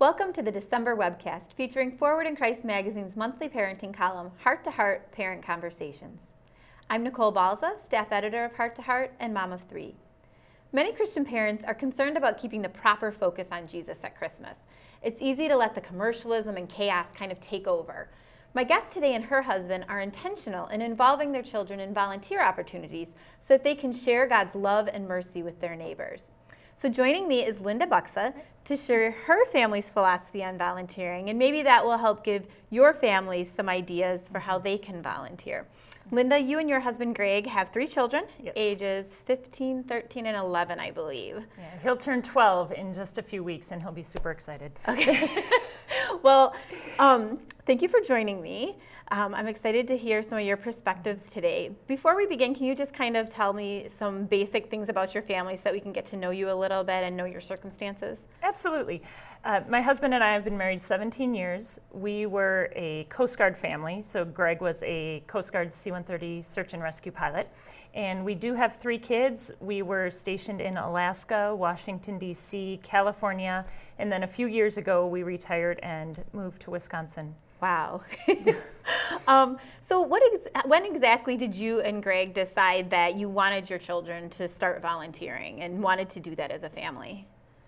Welcome to the December webcast featuring Forward in Christ Magazine's monthly parenting column, Heart to Heart Parent Conversations. I'm Nicole Balza, staff editor of Heart to Heart and mom of 3. Many Christian parents are concerned about keeping the proper focus on Jesus at Christmas. It's easy to let the commercialism and chaos kind of take over. My guest today and her husband are intentional in involving their children in volunteer opportunities so that they can share God's love and mercy with their neighbors. So joining me is Linda Buxa to share her family's philosophy on volunteering, and maybe that will help give your families some ideas for how they can volunteer. Linda, you and your husband Greg have 3 children, Yes. ages 15, 13, and 11, I believe. Yeah, he'll turn 12 in just a few weeks, and he'll be super excited. Okay. Well, thank you for joining me. I'm excited to hear some of your perspectives today. Before we begin, can you just kind of tell me some basic things about your family so that we can get to know you a little bit and know your circumstances? Absolutely. My husband and I have been married 17 years. We were a Coast Guard family, so Greg was a Coast Guard C-130 search and rescue pilot. And we do have 3 kids. We were stationed in Alaska, Washington, D.C., California, and then a few years ago we retired and moved to Wisconsin. Wow. So when exactly did you and Greg decide that you wanted your children to start volunteering and wanted to do that as a family?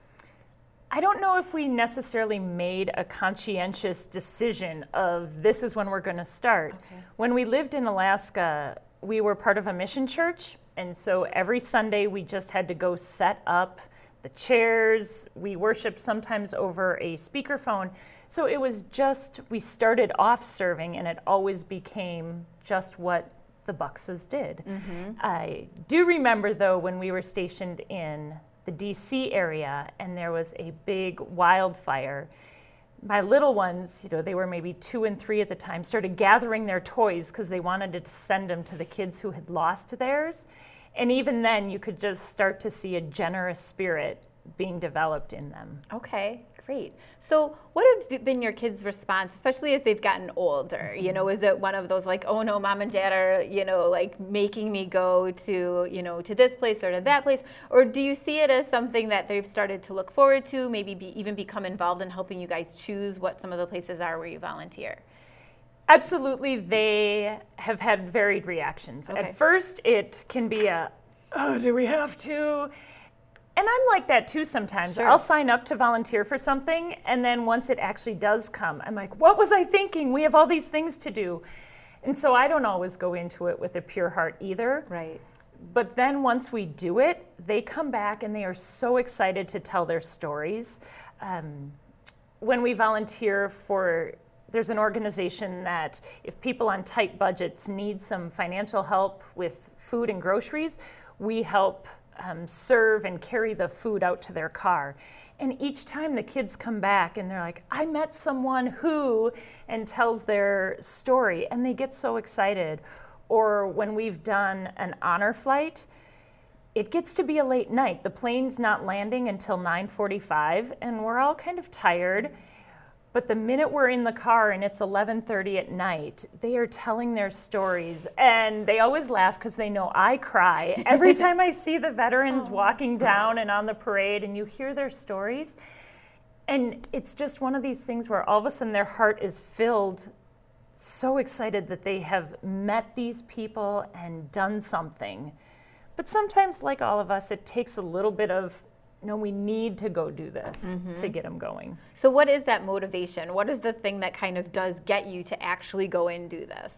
I don't know if we necessarily made a conscientious decision of this is when we're going to start. Okay. When we lived in Alaska, we were part of a mission church, and so every Sunday we just had to go set up the chairs. We worshiped sometimes over a speakerphone. So it was just, we started off serving, and it always became just what the Buxas did. Mm-hmm. I do remember, though, when we were stationed in the D.C. area and there was a big wildfire, my little ones, they were maybe 2 and 3 at the time, started gathering their toys because they wanted to send them to the kids who had lost theirs. And even then, you could just start to see a generous spirit being developed in them. Okay, great. So what have been your kids' response, especially as they've gotten older? Is it one of those like, oh no, mom and dad are, like making me go to, to this place or to that place? Or do you see it as something that they've started to look forward to, maybe even become involved in helping you guys choose what some of the places are where you volunteer? Absolutely, they have had varied reactions. Okay. At first, it can be oh, do we have to? And I'm like that too sometimes. Sure. I'll sign up to volunteer for something, and then once it actually does come, I'm like, what was I thinking? We have all these things to do. And so I don't always go into it with a pure heart either. Right. But then once we do it, they come back and they are so excited to tell their stories. When we volunteer for, there's an organization that if people on tight budgets need some financial help with food and groceries, we help serve and carry the food out to their car. And each time the kids come back and they're like, I met someone who, and tells their story, and they get so excited. Or when we've done an honor flight, it gets to be a late night. The plane's not landing until 9:45, and we're all kind of tired. But the minute we're in the car and it's 11:30 at night, they are telling their stories. And they always laugh because they know I cry every time I see the veterans walking down and on the parade, and you hear their stories. And it's just one of these things where all of a sudden their heart is filled, so excited that they have met these people and done something. But sometimes, like all of us, it takes a little bit of, no, we need to go do this to get them going. So what is that motivation? What is the thing that kind of does get you to actually go and do this?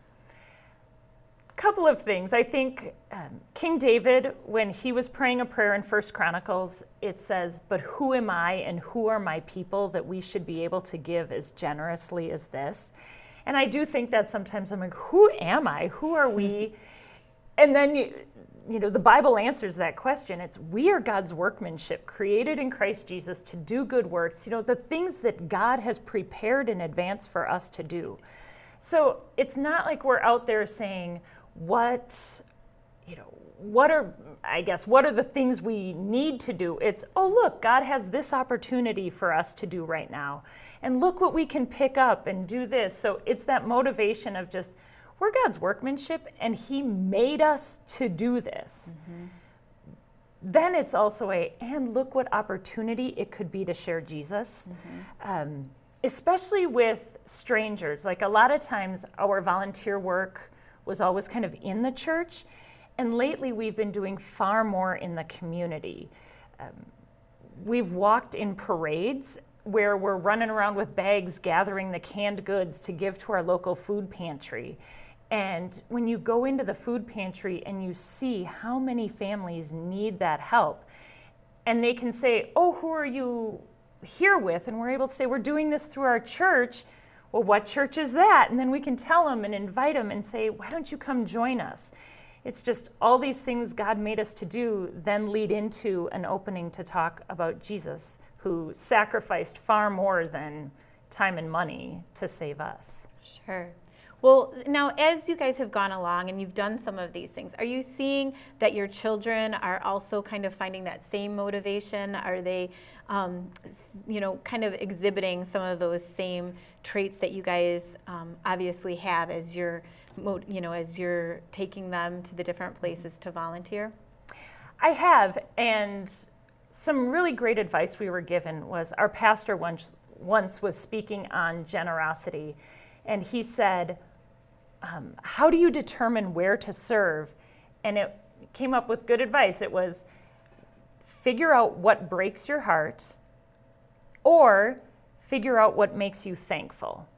A couple of things. I think King David, when he was praying a prayer in 1 Chronicles, it says, but who am I and who are my people that we should be able to give as generously as this? And I do think that sometimes I'm like, who am I? Who are we? And then the Bible answers that question. It's we are God's workmanship, created in Christ Jesus to do good works, the things that God has prepared in advance for us to do. So it's not like we're out there saying, what are the things we need to do? It's, oh, look, God has this opportunity for us to do right now. And look what we can pick up and do this. So it's that motivation of just, we're God's workmanship, and He made us to do this. then it's also and look what opportunity it could be to share Jesus. Especially with strangers. Like a lot of times our volunteer work was always kind of in the church, and lately we've been doing far more in the community. We've walked in parades where we're running around with bags gathering the canned goods to give to our local food pantry. And when you go into the food pantry and you see how many families need that help, and they can say, oh, who are you here with? And we're able to say, we're doing this through our church. Well, what church is that? And then we can tell them and invite them and say, why don't you come join us? It's just all these things God made us to do then lead into an opening to talk about Jesus, who sacrificed far more than time and money to save us. Sure. Well, now as you guys have gone along and you've done some of these things, are you seeing that your children are also kind of finding that same motivation? Are they, kind of exhibiting some of those same traits that you guys obviously have as you're, as you're taking them to the different places to volunteer? I have, and some really great advice we were given was our pastor once was speaking on generosity, and he said, how do you determine where to serve? And it came up with good advice. It was figure out what breaks your heart, or figure out what makes you thankful.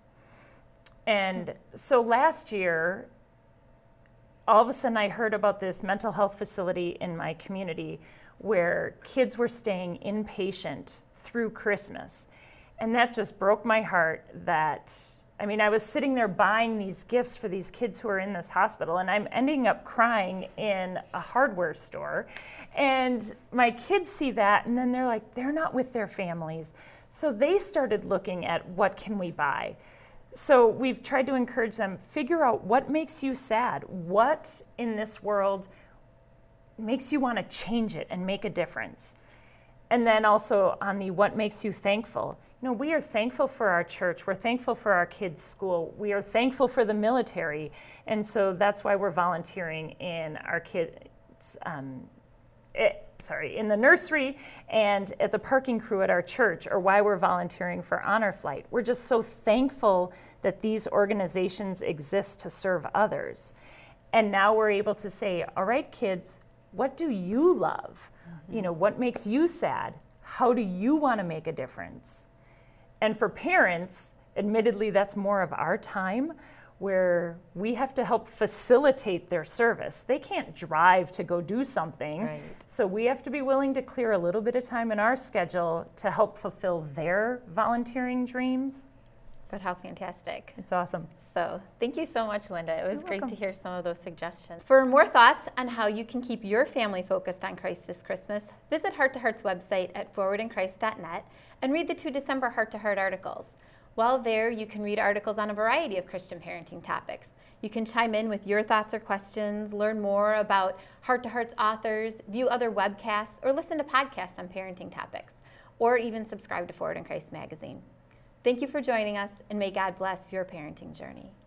And so last year, all of a sudden I heard about this mental health facility in my community where kids were staying inpatient through Christmas. And that just broke my heart I was sitting there buying these gifts for these kids who are in this hospital, and I'm ending up crying in a hardware store. And my kids see that, and then they're like, they're not with their families. So they started looking at what can we buy. So we've tried to encourage them, figure out what makes you sad. What in this world makes you want to change it and make a difference? And then also on the what makes you thankful. We are thankful for our church. We're thankful for our kids' school. We are thankful for the military. And so that's why we're volunteering in our kids, in the nursery and at the parking crew at our church, or why we're volunteering for Honor Flight. We're just so thankful that these organizations exist to serve others. And now we're able to say, all right, kids, what do you love? What makes you sad? How do you want to make a difference? And for parents, admittedly, that's more of our time where we have to help facilitate their service. They can't drive to go do something. Right. So we have to be willing to clear a little bit of time in our schedule to help fulfill their volunteering dreams. But how fantastic. It's awesome. So thank you so much, Linda. It was You're great welcome. to hear some of those suggestions. For more thoughts on how you can keep your family focused on Christ this Christmas, visit Heart to Heart's website at forwardinChrist.net and read the 2 December Heart to Heart articles. While there, you can read articles on a variety of Christian parenting topics. You can chime in with your thoughts or questions, learn more about Heart to Heart's authors, view other webcasts, or listen to podcasts on parenting topics, or even subscribe to Forward in Christ magazine. Thank you for joining us, and may God bless your parenting journey.